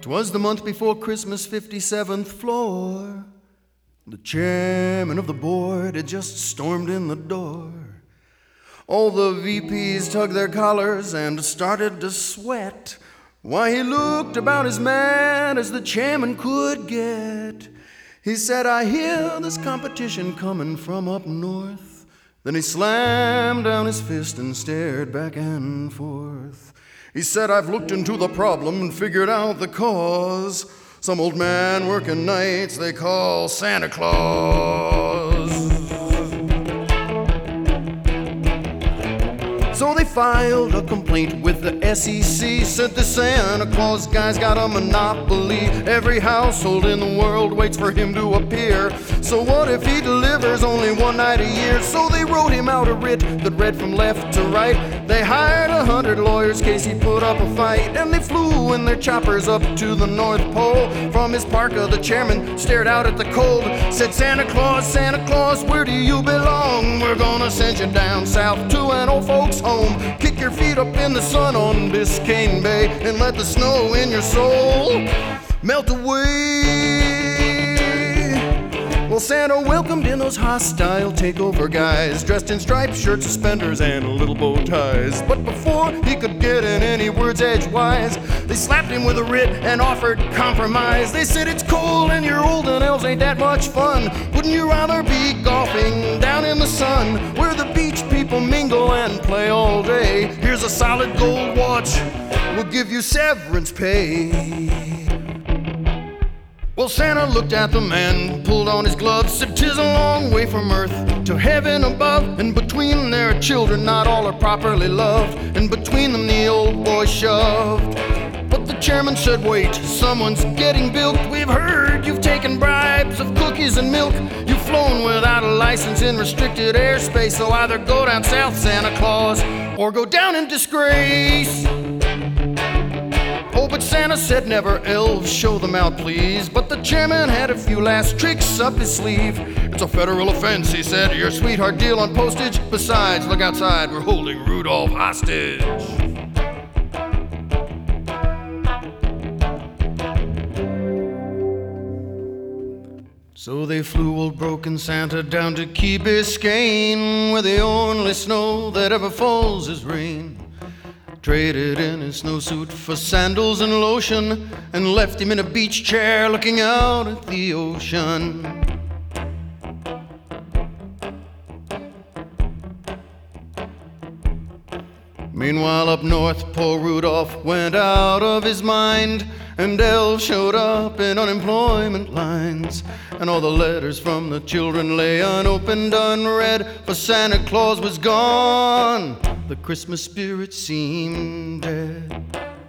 'Twas the month before Christmas, 57th floor. The chairman of the board had just stormed in the door. All the VPs tugged their collars and started to sweat. Why, he looked about as mad as the chairman could get. He said, "I hear this competition coming from up north." Then he slammed down his fist and stared back and forth. He said, "I've looked into the problem and figured out the cause. Some old man working nights they call Santa Claus." So they filed a complaint with the SEC, said the Santa Claus guy's got a monopoly. Every household in the world waits for him to appear. So what if he delivers only one night a year? So they wrote him out a writ that read from left to right. They hired 100 lawyers case he put up a fight. And they flew in their choppers up to the North Pole. From his parka the chairman stared out at the cold. Said, Santa Claus, where do you belong? We're gonna send you down south to an old folks home. Kick your feet up in the sun on Biscayne Bay and let the snow in your soul melt away. Well, Santa welcomed in those hostile takeover guys, dressed in striped shirts, suspenders, and little bow ties. But before he could get in any words edgewise, they slapped him with a writ and offered compromise. They said, "It's cold and you're old and elves ain't that much fun. Wouldn't you rather be golfing down in the sun where the beach people mingle and play all day? Here's a solid gold watch, we'll give you severance pay." Well, Santa looked at the man, pulled on his gloves, said, "'Tis a long way from earth to heaven above, and between there are children, not all are properly loved, and between them the old boy shoved." But the chairman said, "Wait, someone's getting bilked. We've heard you've taken bribes of cookies and milk. You've flown without a license in restricted airspace, so either go down south, Santa Claus, or go down in disgrace." Oh, but Santa said never, elves, show them out, please. But the chairman had a few last tricks up his sleeve. "It's a federal offense," he said, "your sweetheart deal on postage. Besides, look outside, we're holding Rudolph hostage." So they flew old broken Santa down to Key Biscayne, where the only snow that ever falls is rain. Traded in his snowsuit for sandals and lotion, and left him in a beach chair looking out at the ocean. Meanwhile up north, poor Rudolph went out of his mind, and elves showed up in unemployment lines. And all the letters from the children lay unopened, unread, for Santa Claus was gone. The Christmas spirit seemed dead.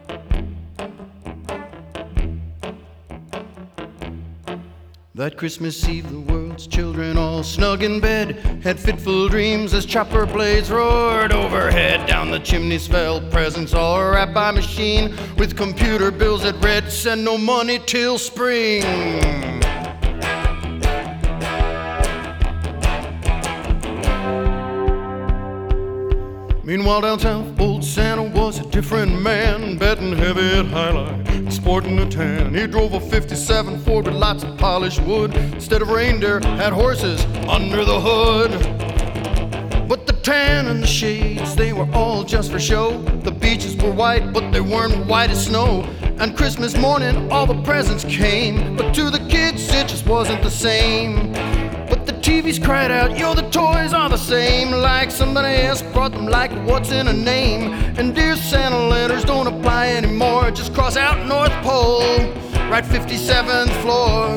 That Christmas Eve, the world's children, all snug in bed, had fitful dreams as chopper blades roared overhead. Down the chimneys fell presents, all wrapped by machine, with computer bills that read, "Send no money till spring." Meanwhile down south, old Santa was a different man, betting heavy at highlight and sporting a tan. He drove a 57 Ford with lots of polished wood. Instead of reindeer, had horses under the hood. But the tan and the shades, they were all just for show. The beaches were white, but they weren't white as snow. And Christmas morning, all the presents came, but to the kids it just wasn't the same. But the TVs cried out, "Yo, the toys are the same," like somebody else brought them, like what's in a name. And Dear Santa letters don't apply anymore. Just cross out North Pole, write 57th floor.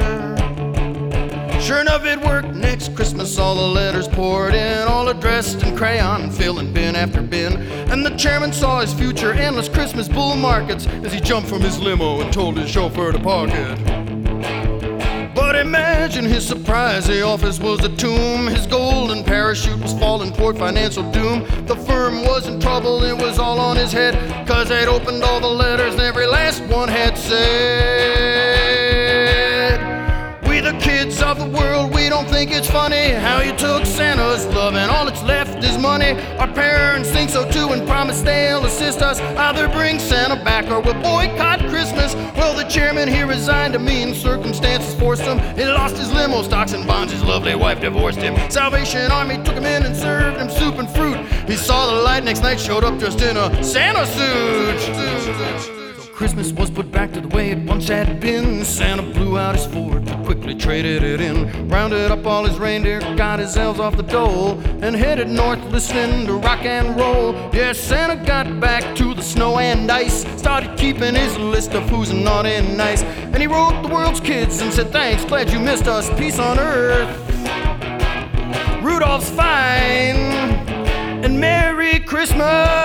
Sure enough, it worked. Next Christmas, all the letters poured in, all addressed in crayon, filling bin after bin. And the chairman saw his future endless Christmas bull markets as he jumped from his limo and told his chauffeur to park it. But imagine his surprise, the office was a tomb. His golden parachute was falling toward financial doom. The firm was in trouble, it was all on his head, 'cause they'd opened all the letters and every last one had said, "We the kids of the world, we don't think it's funny how you took Santa's love and all that's left is money. Our parents think so too and promise they'll assist us. Either bring Santa back or we'll boycott Christmas. Well, the chairman, he resigned to mean circumstances forced him. He lost his limo, stocks and bonds, his lovely wife divorced him. Salvation Army took him in and served him soup and fruit. He saw the light next night, showed up dressed in a Santa suit. Christmas was put back to the way it once had been. Santa blew out his Ford, but quickly traded it in. Rounded up all his reindeer, got his elves off the dole, and headed north listening to rock and roll. Yeah, Santa got back to the snow and ice, started keeping his list of who's naughty and nice. And he wrote the world's kids and said, thanks, glad you missed us, peace on earth. Rudolph's fine, and Merry Christmas.